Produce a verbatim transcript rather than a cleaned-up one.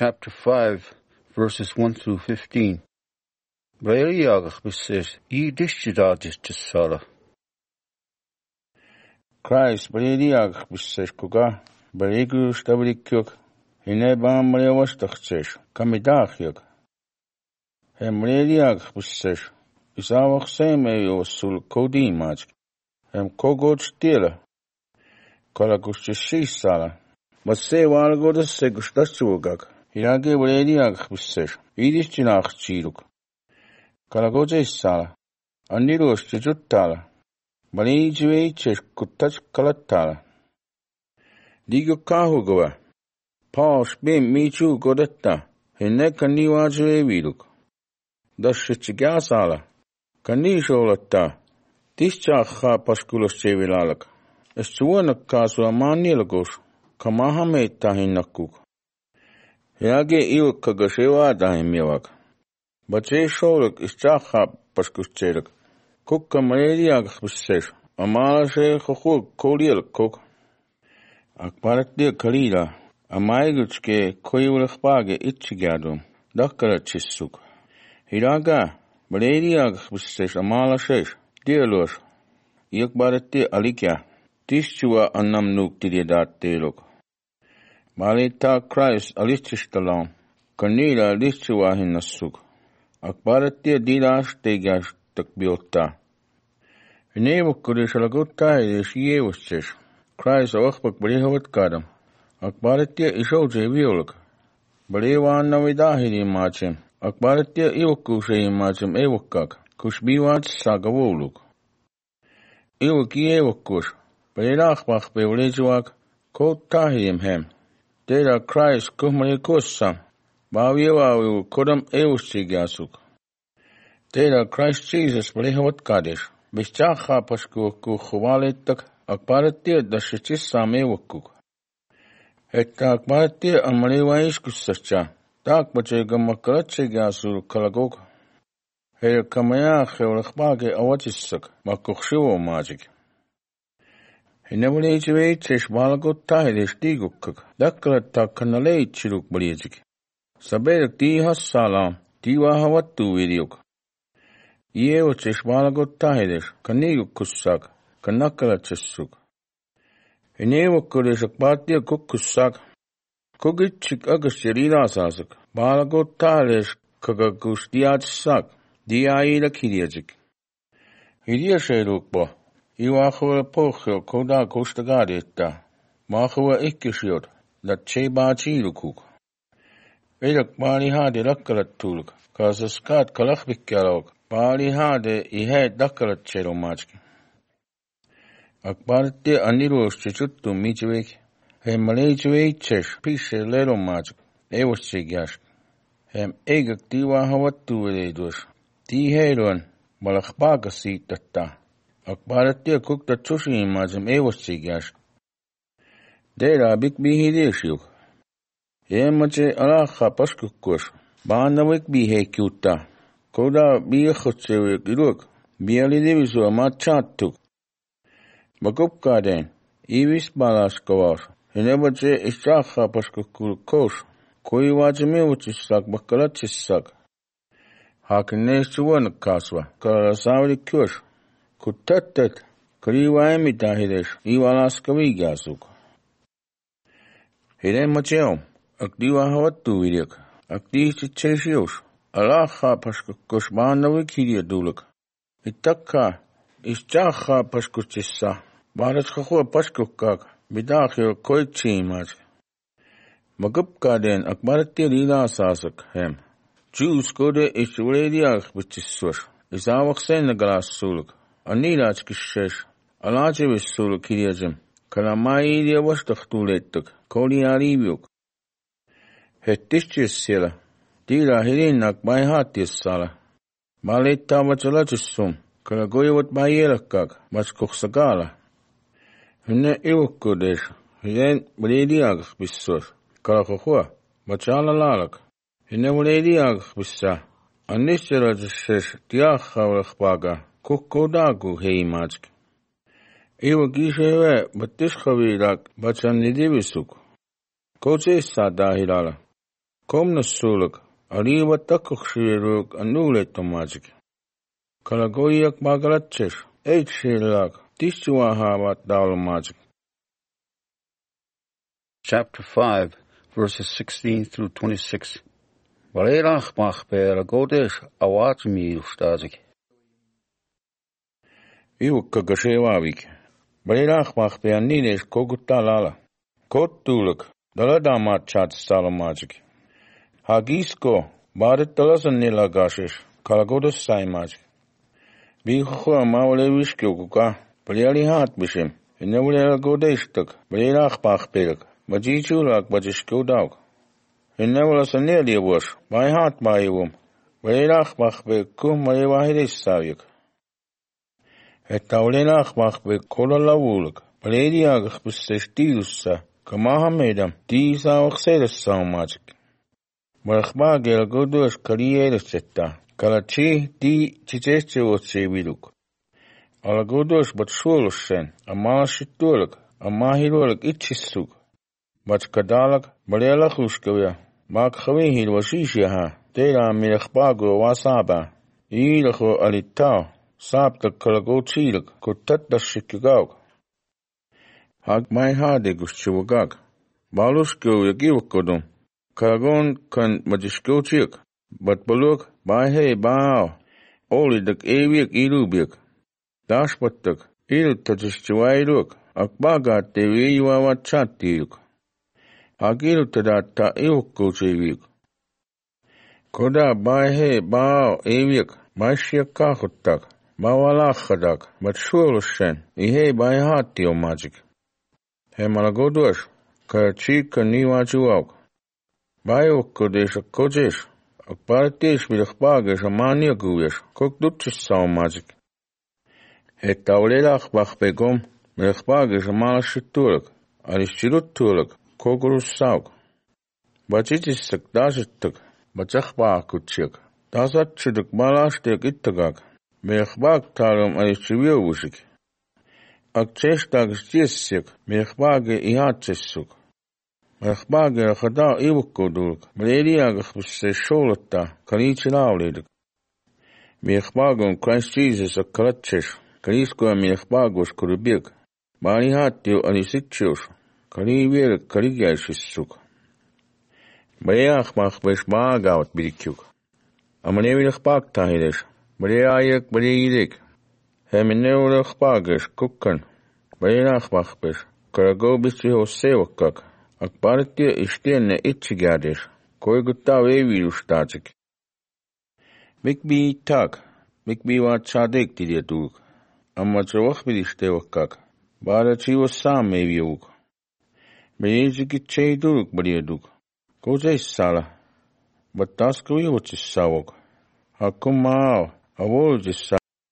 chapter five, verses one through fifteen. Brailiagach says, "Ye dishtidadis to Sala." Christ Brailiagach says, "Kuga Braigu Stavrikuk, Hinebam Brewastachs, Kamidachiuk." Hem Brailiagach says, "Isawach Same sul Kodimach, Hem Kogod Stila, Kalagusti Sala." But say while go to Segustachugak, Hirage Brailiagach says, "Idistinach Chiruk." Kalagoje Sala, Andiros Chutala, Baliji Cheskutach Kalatala. Digo Kahugova, Paus Bim Michu Godetta, Hineka Niwaje Viduk. Das Shichigasala, Kanisholata, Tischacha Pasculos Chevilalak, Estuana Casua Manilagos, Kamahame Tahinakuk. Hirage Il Kagashewa Dahimiwak. But they showed is Chacha Pascucherik. Cook Camariag says, Amala say Hook, Kodiel cook. Akparat de Kalida, a Maiguchke, Koyulachbage, Itchigadum, Dakara Chisuk. Hiraga, Baladiag says, Amala says, Dear Lord, Yakbarat de Alikia, Tischua Anam Nuk did that day look. Malita Christ Alichtalon, Cornelia Lichua in the Suk. Akbaratia didas tegas takbiota. Nevo Kurishalagota is Yeviches. Cries Ochbak Brehovat Kadam. Akbaratia ishoje violak. Brevan Navidahidi machem. Akbaratia Ivokushe machem evokak. Kushbiwat Sagavoluk. Ivoki evokush. Berachbach Bevlejuak. Kot Tahim hem. Dera cries Kumarikosa. Bavieva will Kodam Eustigasuk. Teda Christ Jesus Brehovat Kadish. Bichacha Pasku Kuwaletak Akbaratia da Shichisam Evokuk. Heta Akbaratia Amalewaish Kusacha. Tak Bachegamakarachigasur Kalagok. Her Kamaya Heurachbage Awachisak. Makukshivo magic. He never age of eight is Balagot Tahidish Diguk. Dakarata Kanale Chiruk Balizik. Saberak di Hassalam, Diwa Hawatu Vidiuk. Ye which is Malagot Tahidish, Kanigu Kusak, Kanakala Chesuk. In Evo Kurish Akbatia Kukusak, Kugichik Agashirida Sasak, Balagot Tahidish, Kagagustiat Sak, Diaida Kidiazik. Hidia Shedukba, Iwahua Pochel, Koda Kostagadita, Mahua Ikishiot, that Cheba Chirukuk. Edak Bali Hade Dakarat Tulk, cause a scat Kalachbik Kalok, Bali Hade, he had Dakarat Chedo Machki. Akbarte Aniros Chichutu Michwik, Hem Malajway Chesh, Piche Lero Machk, Ewas Chigash. Hem Egak Diwa Hawatu Vedus, Ti Hedon, Malachbaga seat tata. Akbarte cooked the Tushi Majum Ewas Chigash. Dera Big Bihidishuk. Yemache Alaha Paskukush, Bandawik be he cuta. Koda be a hotchewik look, be a lidivisu a machat took. Bakupka then, Evis Balaskavas, he never say a shaha Paskukul kosh, Koi watchme which is suck Bakalachis suck. Harken next to one caswa, Karasavi kush. Could tat tat, Kriwa emita hidesh, Ivalaskavigasuk. He then machel. Akdiwa Hawatu Vidik, Akdi Cheshios, Alaha Paskushbana Wikidia Duluk. Itaka is Chaha Paskuchissa, Baratskahua Paskukak, Bidakio Koichi Mach. Magupka then Akbarati Lila Sasak hem. Jews go de is Radiak which is swish, is our Senegras Suluk, Anilach Kishesh, Alajevis Suluk Hidiajim, Kalamai was the Tuletuk, Kodi Aribuk. Hettischis sila, Dira Hirinak by Hatis Sala. Maleta Machalachisum, Kalagoyot by Yerakak, Machkoksagala. Hune Iwokudish, Hien Brediag Bissus, Kalakahua, Machala Lalak. He never Ladiag Bissa. Anishera says, Diachawachbaga, Kukodagu Hei Machk. Iwo Gishewe, but this Havirak, Bachan Nidivisuk. Coaches Sadahilala. komnassulak, aliva takuksiruk anuletomajik. Kalagoyak bagalatches, eitshilak, tishuahavat dalmajik. Chapter five, verses sixteen through twenty-six. Valelach machper agodes awatmi ustazik. Iukka gashevavik. Valelach machper nides kogutalala. Kottuluk, daladamat chat salamajik. Hagisko, badet talasan nilagashes, kalagodos saimajik. Bihuwa mawale wishkuka, paliali hat bishim, inawale godestuk, valelach machperak. Majichulak bajishkudauk. Inawala saneli was, by heart by wom. Valelach machbe kum malevahidis savik. Et taulenach machbe kola lavulak. Valediagach besestilusa, kamahamedam, tisavach sedes saumajik. Malachbagel godus karieres setta, kalachi di chicheche otseviduk. Alagodus but sulusen, a malashitulak, a mahirulak itchisuk. But kadalak, balelach uskavia, mak havihil washishaha, tera milachbago wasaba, ilacho alitao, sapta kalagochilak, kutat da shikugag. Hag my hadegus chivagag, balusko yagivakodum, kalagon kan majishkochik, but baluk, by hey bao, olidak evik ilubik, dashpatak, iltajishchiwairuk, akbagat teviwa chatiruk. Agilu tadata iukkuchivik. Koda baihe bao evik, maishia kahutak, bawalachadak, but shulushen, ihe baihatio magic. He malagodush, karachika niwachuak. Baiukkudish a kojish, a partish vilachbagish a maniaguish, kok dutchis sao magic. He taulelach bachbegom, vilachbagish a malashitulik, alishiruttulik. Kogurus sauk. Bachichisak dashitak, bachachbakutchik. Dasachiduk balashtek ittagak. Mechbak tarum alichiviovusik. Akcheshtag stiesik, mechbage ihatchesuk. Mechbage achada iwukkodulk, malediagach busse sholata, kalichilavledik. Mechbagum Christ Jesus a kalatchesh, kalisko mechbagos kurubik. Balihatio alisitchos. Kalivir kaligashissuk. Bayach machbesh maagaut birikuk. Amanevich baktahidesh. Bayayak bayidik. Hemineulich bagesh kukan. Bayach machbesh. Karagobis sevakak. Akbartia istene itchigadish. Koiguta vevirustachik. Mikbi tak. Mikbi wat chadik tidiatuk. Amachawach bidistevakak. Barachivo sam meviuk. Bejiziki cheiduk bariaduk. Kozai sala. But task we watch savok. Hakumao. Avol